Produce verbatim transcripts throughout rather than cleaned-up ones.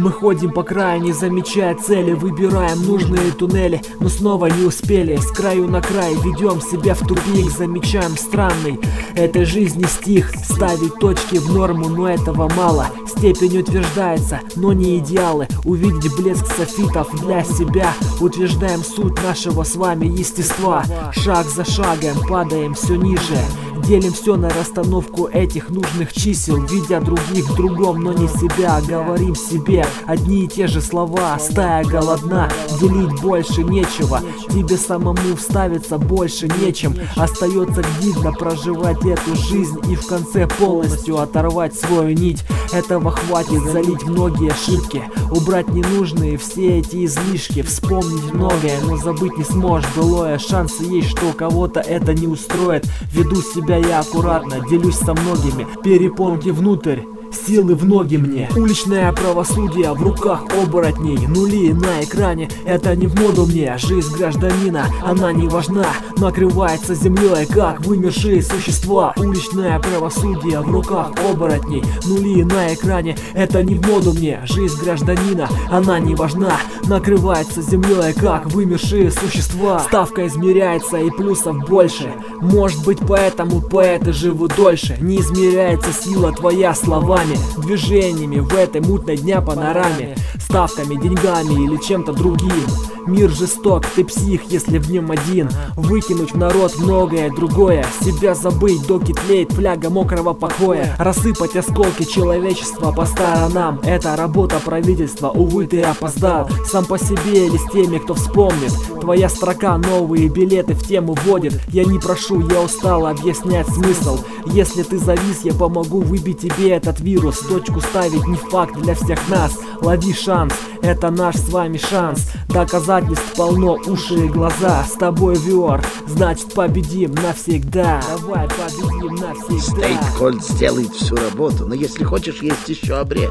Мы ходим по краю, не замечая цели, выбираем нужные туннели, но снова не успели. С краю на край ведем себя в тупик, замечаем странный этой жизни стих. Ставить точки в норму, но этого мало. Степень утверждается, но не идеалы. Увидеть блеск софитов для себя, утверждаем суть нашего с вами естества. Шаг за шагом падаем все ниже, делим все на расстановку этих нужных чисел, видя других в другом, но не себя. Говорим себе одни и те же слова. Стая голодна, делить больше нечего. Тебе самому вставиться больше нечем. Остается видно проживать эту жизнь и в конце полностью оторвать свою нить. Этого хватит залить многие ошибки, убрать ненужные все эти излишки. Вспомнить многое, но забыть не сможешь былое. Шансы есть, что у кого-то это не устроит. Веду себя я аккуратно, делюсь со многими. Перепонки внутрь, силы в ноги мне. Уличное правосудие в руках оборотней. Нули на экране, это не в моду мне. Жизнь гражданина, она не важна, накрывается землей, как вымершие существа. Уличное правосудие в руках оборотней. Нули на экране, это не в моду мне. Жизнь гражданина, она не важна, накрывается землей, как вымершие существа. Ставка измеряется и плюсов больше. Может быть, поэтому поэты живут дольше. Не измеряется сила твоя словами, движениями в этой мутной дня панораме, ставками, деньгами или чем-то другим. Мир жесток, ты псих, если в нем один. Выкинуть в народ многое другое, себя забыть, доки тлеет фляга мокрого покоя. Рассыпать осколки человечества по сторонам, это работа правительства, увы, ты опоздал. Сам по себе или с теми, кто вспомнит. Твоя строка новые билеты в тему вводит. Я не прошу, я устал объяснять смысл. Если ты завис, я помогу выбить тебе этот вирус. Точку ставить не факт для всех нас. Лови шанс, это наш с вами шанс. Доказательств полно, уши и глаза. С тобой Виор, значит победим навсегда. Давай победим навсегда. Стейткольд сделает всю работу, но если хочешь, есть еще обрез.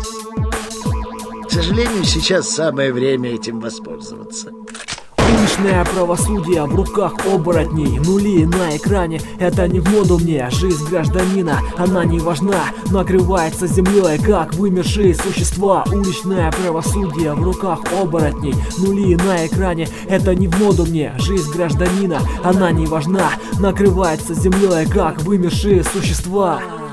К сожалению, сейчас самое время этим воспользоваться. Уличное правосудие в руках оборотней. Нули на экране, это не в моду мне. Жизнь гражданина, она не важна, накрывается землей, как вымершие существа. Уличное правосудие в руках оборотней. Нули на экране, это не в моду мне. Жизнь гражданина, она не важна, накрывается землей, как вымершие существа.